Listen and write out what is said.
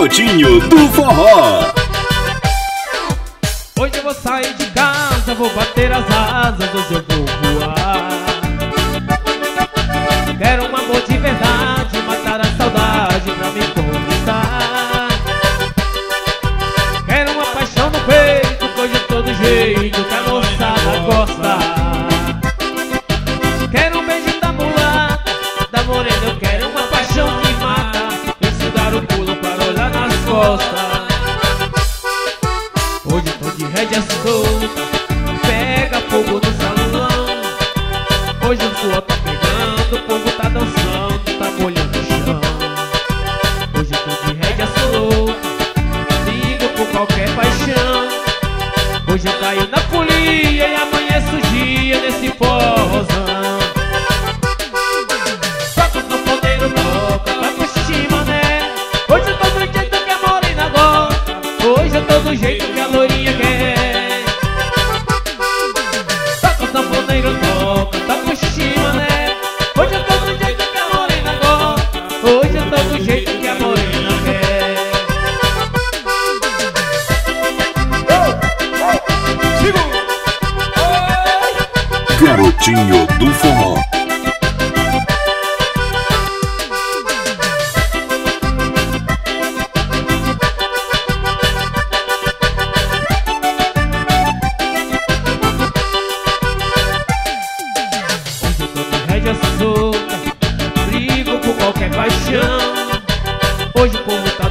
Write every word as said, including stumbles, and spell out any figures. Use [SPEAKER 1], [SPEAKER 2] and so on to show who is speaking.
[SPEAKER 1] Garotinho do Forró.
[SPEAKER 2] Hoje eu vou sair de casa, vou bater as asas, hoje eu vou voar. Quero um amor de verdade, matar a saudade pra me conquistar. Quero uma paixão no peito, coisa de todo jeito que a moçada gosta. Quero um beijinho da mulata, da morena, eu quero uma paixão que mata. Esse dar o pulo para olhar nas costas. Hoje tô de rédea solta, pega fogo no salão. Hoje o suor tá pegando, o povo tá dançando, tá molhando o chão. Hoje tô de rédea solta, ligo por qualquer paixão. Hoje eu caio na folia e amanheço o dia nesse forrozão. Toca no podeiro, toca, toca o chimané. Hoje eu tô do jeito que a morena gosta. Hoje eu tô do jeito que a loirinha quer. Toca o sanfoneiro, toca, toca o chimané. Hoje eu tô do jeito que a morena gosta. Hoje eu tô do jeito que a morena quer.
[SPEAKER 1] Garotinho do Forró.
[SPEAKER 2] Solta, brigo por qualquer paixão. Hoje o povo tá